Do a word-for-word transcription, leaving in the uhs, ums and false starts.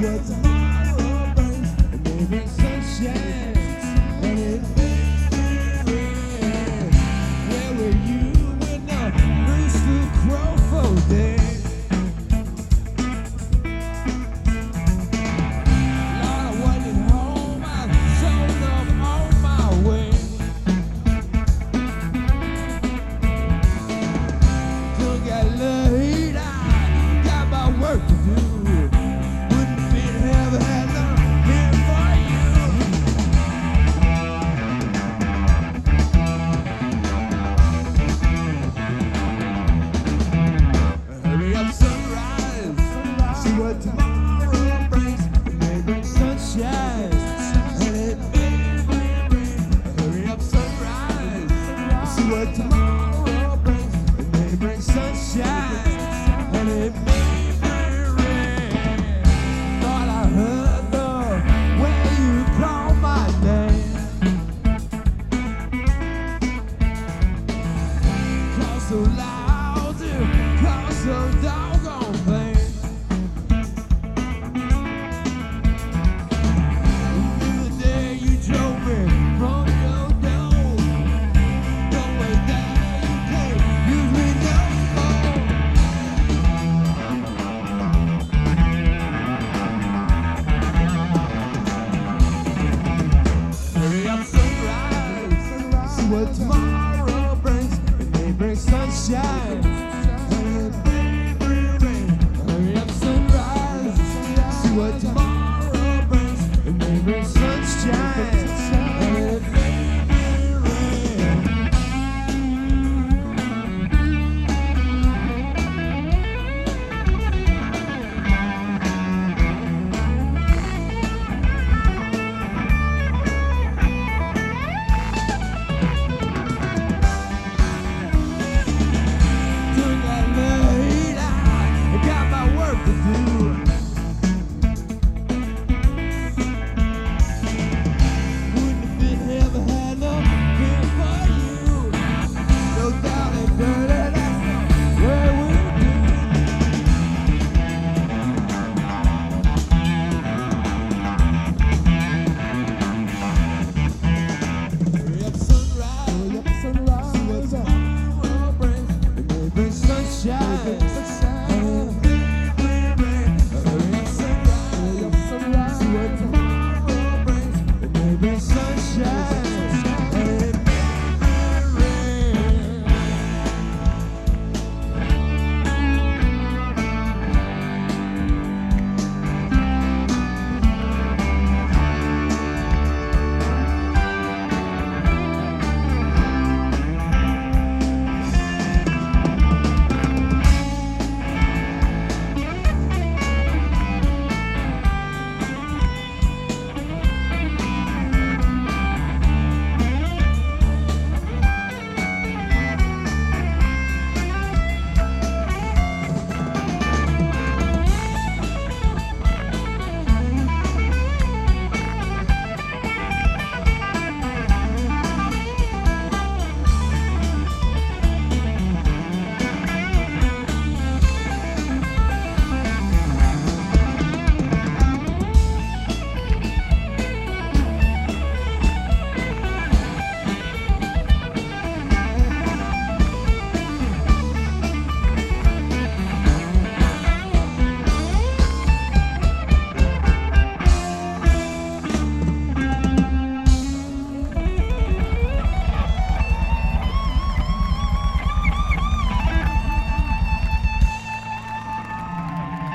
what tomorrow brings. And maybe sunshine, and it may be rain. Where were you when the rooster crowed for day? Lord, I wasn't home, I sold up on my way. Don't got late, I got my work to do. Wouldn't be in heaven had none here for you. Hurry up, sunrise, see what tomorrow brings. It may bring sunshine, and it may bring rain. Hurry up, sunrise, see what tomorrow brings. It may bring sunshine, and it may bring rain. Thought I heard the way you call my name. Call so loud, you call so doggone plain. The day you drove me from your door, no way that you can't use me no more. Hurry up, sunrise, see what tomorrow brings. It may bring sunshine, and it may bring rain. Hurry up, sunrise, see what tomorrow